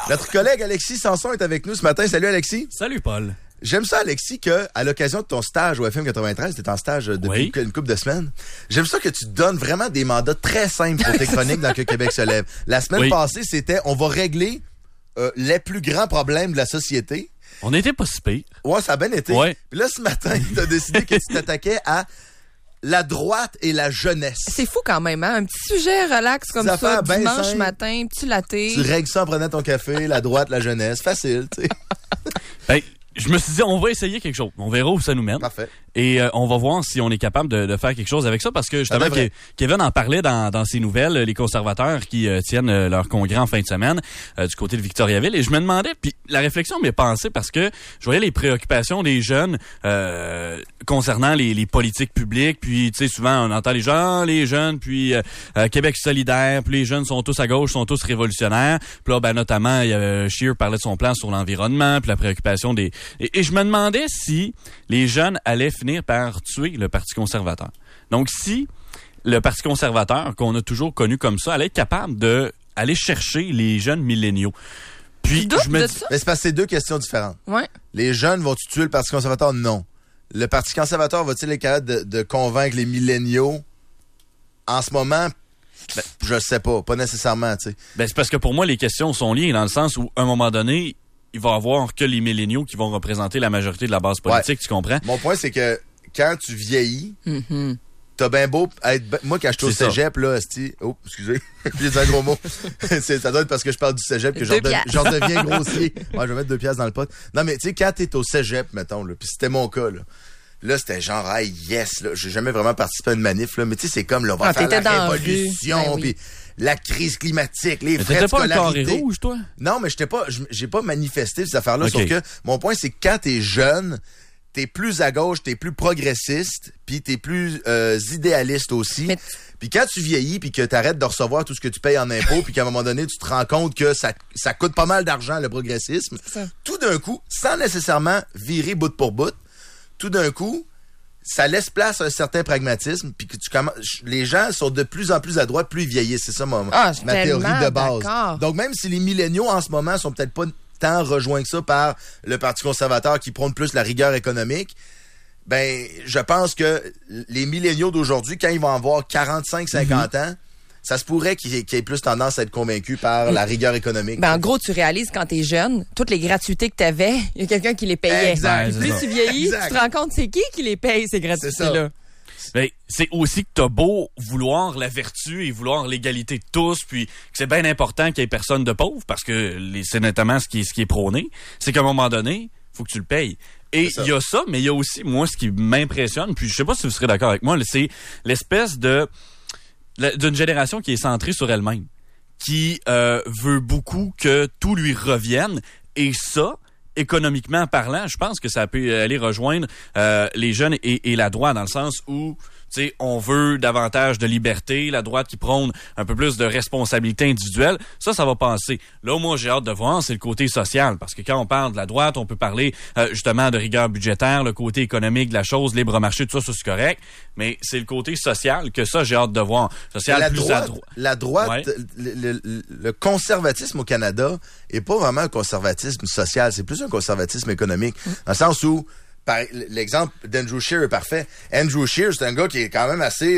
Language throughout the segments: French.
Notre collègue Alexis Sanson est avec nous ce matin. Salut Alexis. Salut Paul. J'aime ça, Alexis, que à l'occasion de ton stage au FM 93, t'es en stage depuis une couple de semaines. J'aime ça que tu donnes vraiment des mandats très simples pour tes chroniques dans Que Québec se lève. La semaine passée, c'était on va régler les plus grands problèmes de la société. On n'était pas si pire. Ouais, ça a bien été. Ouais. Puis là, ce matin, t'as décidé que tu t'attaquais à la droite et la jeunesse. C'est fou quand même, hein? Un petit sujet relax comme ça, dimanche matin, petit latte. Tu règles ça en prenant ton café, la droite, la jeunesse. Facile, tu sais. Ben, je me suis dit, on va essayer quelque chose. On verra où ça nous mène. Parfait. Et on va voir si on est capable de faire quelque chose avec ça, parce que justement, Kevin en parlait dans ses nouvelles, les conservateurs qui tiennent leur congrès en fin de semaine du côté de Victoriaville. Et je me demandais, puis la réflexion m'est passée parce que je voyais les préoccupations des jeunes concernant les politiques publiques. Puis, tu sais, souvent, on entend les jeunes, puis Québec solidaire, puis les jeunes sont tous à gauche, sont tous révolutionnaires. Puis là, ben, notamment, il y avait Scheer parlait de son plan sur l'environnement, puis la préoccupation des... Et je me demandais si les jeunes allaient finir par tuer le Parti conservateur. Donc, si le Parti conservateur, qu'on a toujours connu comme ça, allait être capable d'aller chercher les jeunes milléniaux. Puis, je me dis... Mais c'est parce que c'est deux questions différentes. Ouais. Les jeunes vont-tu tuer le Parti conservateur? Non. Le Parti conservateur va-t-il être capable de convaincre les milléniaux? En ce moment, je sais pas. Pas nécessairement, tu sais. Ben, c'est parce que pour moi, les questions sont liées dans le sens où, à un moment donné, il va y avoir que les milléniaux qui vont représenter la majorité de la base politique, tu comprends? Mon point, c'est que quand tu vieillis, t'as bien beau être... Moi, quand je suis au cégep, là, oh, excusez, j'ai dit un gros mot. Ça doit être parce que je parle du cégep que j'en deviens grossier. Ouais, je vais mettre 2 piastres dans le pot. Non, mais tu sais, quand t'es au cégep, mettons, là, puis c'était mon cas, là, c'était genre, hey, yes, là, j'ai jamais vraiment participé à une manif, là, mais tu sais, c'est comme, là, on va faire la révolution, puis la crise climatique, les frais de scolarité. T'étais pas un carré rouge, toi? Non, mais j'ai pas manifesté ces affaires-là, sauf que mon point, c'est que quand t'es jeune, t'es plus à gauche, t'es plus progressiste, puis t'es plus idéaliste aussi. Puis quand tu vieillis, puis que t'arrêtes de recevoir tout ce que tu payes en impôts, puis qu'à un moment donné, tu te rends compte que ça coûte pas mal d'argent, le progressisme, tout d'un coup, sans nécessairement virer bout pour bout, tout d'un coup, ça laisse place à un certain pragmatisme, puis que les gens sont de plus en plus à droite, plus ils vieillissent. C'est ça ma théorie de base. D'accord. Donc même si les milléniaux en ce moment sont peut-être pas tant rejoints que ça par le Parti conservateur qui prône plus la rigueur économique, ben je pense que les milléniaux d'aujourd'hui, quand ils vont avoir 45-50 ans, ça se pourrait qu'ils aient plus tendance à être convaincus par la rigueur économique. Ben, en gros, tu réalises quand t'es jeune, toutes les gratuités que t'avais, il y a quelqu'un qui les payait. Exact. Plus tu vieillis, tu te rends compte c'est qui les paye, ces gratuités-là. Ben, c'est aussi que t'as beau vouloir la vertu et vouloir l'égalité de tous, puis que c'est bien important qu'il y ait personne de pauvre, parce que c'est notamment ce qui est prôné, c'est qu'à un moment donné, faut que tu le payes. Et il y a ça, mais il y a aussi, moi, ce qui m'impressionne, puis je sais pas si vous serez d'accord avec moi, c'est l'espèce d'une génération qui est centrée sur elle-même, qui veut beaucoup que tout lui revienne, et ça, économiquement parlant, je pense que ça peut aller rejoindre les jeunes et la droite, dans le sens où, tu sais, on veut davantage de liberté, la droite qui prône un peu plus de responsabilité individuelle, ça va passer. Là, moi, j'ai hâte de voir, c'est le côté social, parce que quand on parle de la droite, on peut parler justement de rigueur budgétaire, le côté économique de la chose, libre marché, tout ça, c'est correct, mais c'est le côté social que ça, j'ai hâte de voir. Social la droite, le conservatisme au Canada est pas vraiment un conservatisme social, c'est plus un conservatisme économique, dans le sens où l'exemple d'Andrew Scheer est parfait. Andrew Scheer, c'est un gars qui est quand même assez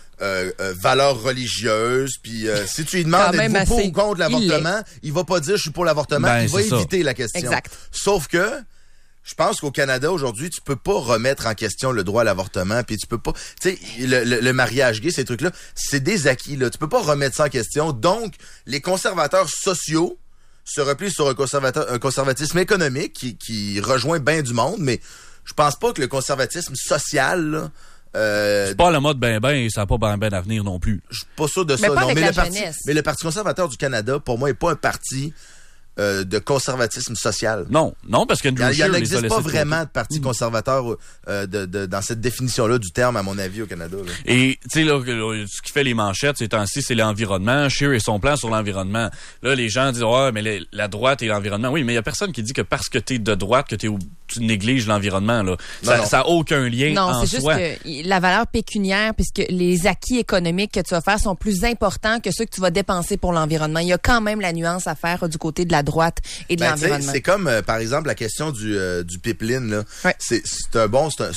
valeurs religieuses, puis si tu lui demandes êtes-vous pour ou contre l'avortement, il va pas dire je suis pour l'avortement, il va éviter la question. Exact. Sauf que je pense qu'au Canada aujourd'hui, tu peux pas remettre en question le droit à l'avortement, puis tu peux pas, tu sais, le mariage gay, ces trucs-là, c'est des acquis là, tu peux pas remettre ça en question. Donc les conservateurs sociaux se replient sur un conservatisme économique qui rejoint bien du monde, mais je pense pas que le conservatisme social, là, c'est pas le mode ben et ça n'a pas ben d'avenir non plus. Je suis pas sûr de ça. Mais mais le Parti conservateur du Canada, pour moi, est pas un parti de conservatisme social. Non, parce que il n'existe pas vraiment de parti conservateur dans cette définition-là du terme, à mon avis, au Canada. Là. Et tu sais, là, ce qui fait les manchettes ces temps-ci, c'est l'environnement. Scheer et son plan sur l'environnement. Là, les gens disent mais la droite et l'environnement. Oui, mais il y a personne qui dit que parce que t'es de droite, que t'es tu négliges l'environnement, là. Non. Ça a aucun lien Non, en c'est soi. juste que la valeur pécuniaire, puisque les acquis économiques que tu vas faire sont plus importants que ceux que tu vas dépenser pour l'environnement. Il y a quand même la nuance à faire du côté de la droite et de l'environnement. C'est comme, par exemple, la question du pipeline, là. Ouais. C'est un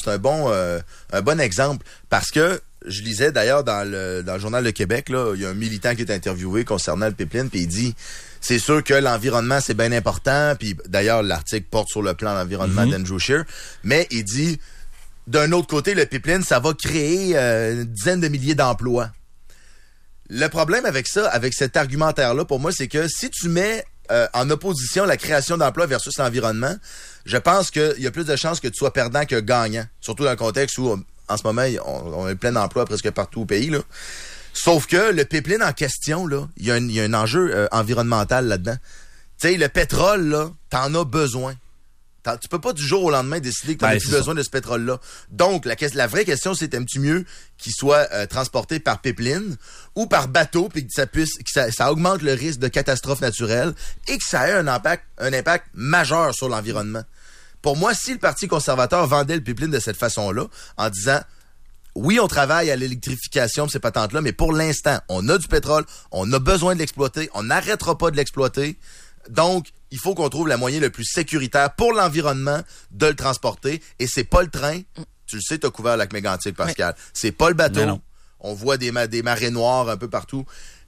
bon exemple parce que je lisais d'ailleurs dans le Journal de Québec, là, il y a un militant qui est interviewé concernant le pipeline, puis il dit, c'est sûr que l'environnement, c'est bien important, puis d'ailleurs, l'article porte sur le plan d'environnement d'Andrew Scheer, mais il dit, d'un autre côté, le pipeline, ça va créer une dizaine de milliers d'emplois. Le problème avec ça, avec cet argumentaire-là, pour moi, c'est que si tu mets en opposition la création d'emplois versus l'environnement, je pense qu'il y a plus de chances que tu sois perdant que gagnant, surtout dans le contexte où en ce moment, on est plein d'emplois presque partout au pays, là. Sauf que le pipeline en question, là, il y a un enjeu environnemental là-dedans. Tu sais, le pétrole, là, t'en as besoin. Tu peux pas du jour au lendemain décider que t'en as plus besoin de ce pétrole-là. Donc, la vraie question, c'est aimes-tu mieux qu'il soit transporté par pipeline ou par bateau, puis que ça augmente le risque de catastrophe naturelle et que ça ait un impact majeur sur l'environnement. Pour moi, si le Parti conservateur vendait le pipeline de cette façon-là, en disant, oui, on travaille à l'électrification de ces patentes-là, mais pour l'instant, on a du pétrole, on a besoin de l'exploiter, on n'arrêtera pas de l'exploiter. Donc, il faut qu'on trouve le moyen le plus sécuritaire pour l'environnement de le transporter. Et c'est pas le train. Tu le sais, t'as couvert le lac Mégantic, Pascal. Oui. C'est pas le bateau. Non. On voit des marées noires un peu partout.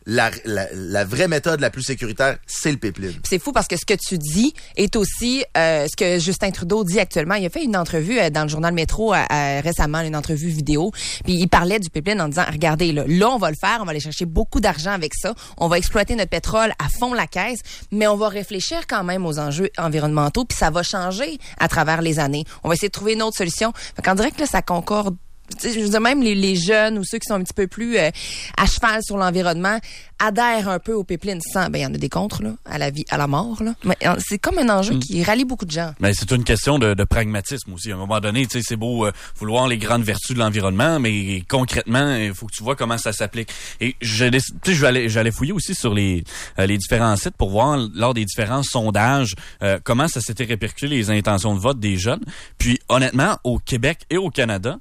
La vraie méthode la plus sécuritaire, c'est le pipeline. C'est fou parce que ce que tu dis est aussi ce que Justin Trudeau dit actuellement. Il a fait une entrevue dans le journal Métro récemment, une entrevue vidéo. Puis il parlait du pipeline en disant, regardez, là on va le faire, on va aller chercher beaucoup d'argent avec ça. On va exploiter notre pétrole à fond la caisse, mais on va réfléchir quand même aux enjeux environnementaux, puis ça va changer à travers les années. On va essayer de trouver une autre solution. Fait qu'en direct, là, ça concorde. Je veux dire, même les jeunes ou ceux qui sont un petit peu plus à cheval sur l'environnement adhèrent un peu au pipeline sans, il y en a des contre, là, à la vie, à la mort, là. Mais c'est comme un enjeu qui rallie beaucoup de gens. Mais c'est une question de pragmatisme aussi. À un moment donné, tu sais, c'est beau vouloir les grandes vertus de l'environnement, mais concrètement, il faut que tu vois comment ça s'applique. Et j'allais fouiller aussi sur les différents sites pour voir, lors des différents sondages, comment ça s'était répercuté les intentions de vote des jeunes. Puis, honnêtement, au Québec et au Canada,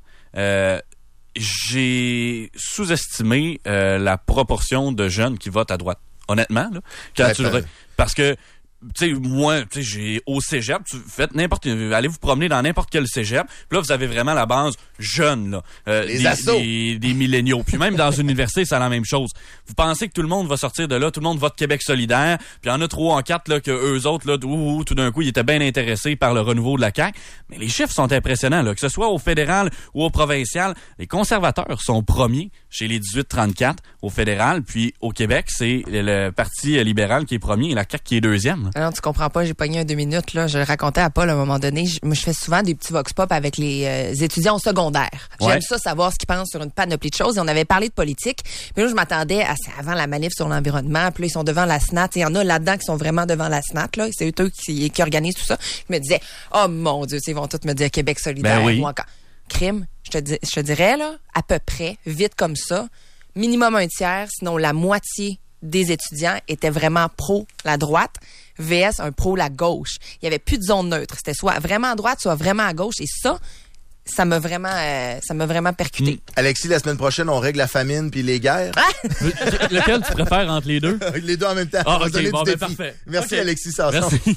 j'ai sous-estimé la proportion de jeunes qui votent à droite. Honnêtement, là, parce que tu sais, moi, tu sais, j'ai au cégep, allez vous promener dans n'importe quel cégep, puis là, vous avez vraiment la base jeune, là. Des milléniaux. Puis même dans une université, c'est la même chose. Vous pensez que tout le monde va sortir de là, tout le monde vote Québec solidaire, puis il y en a 3 en 4, là, que eux autres, là, tout d'un coup, ils étaient bien intéressés par le renouveau de la CAQ. Mais les chiffres sont impressionnants, là. Que ce soit au fédéral ou au provincial, les conservateurs sont premiers chez les 18-34 au fédéral, puis au Québec, c'est le Parti libéral qui est premier et la CAQ qui est deuxième. Alors, tu comprends pas, j'ai pogné un 2 minutes, là. Je le racontais à Paul à un moment donné. Moi, je fais souvent des petits vox pop avec les étudiants au secondaire. J'aime ça, savoir ce qu'ils pensent sur une panoplie de choses. Et on avait parlé de politique. Puis là, je m'attendais à avant la manif sur l'environnement. Puis là, ils sont devant la SNAT. Il y en a là-dedans qui sont vraiment devant la SNAT, là. C'est eux qui organisent tout ça. Je me disais, oh mon Dieu, ils vont tous me dire Québec solidaire. Oui. Ou encore. Crime, je te dirais, là, à peu près, vite comme ça, minimum un tiers, sinon la moitié des étudiants étaient vraiment pro la droite, VS un pro la gauche. Il y avait plus de zone neutre. C'était soit vraiment à droite, soit vraiment à gauche. Et ça m'a vraiment percuté. Alexis, la semaine prochaine, on règle la famine puis les guerres. Lequel tu préfères entre les deux? Les deux en même temps. Ah, OK, bon, ben parfait. Merci, okay. Alexis Sanson. Merci.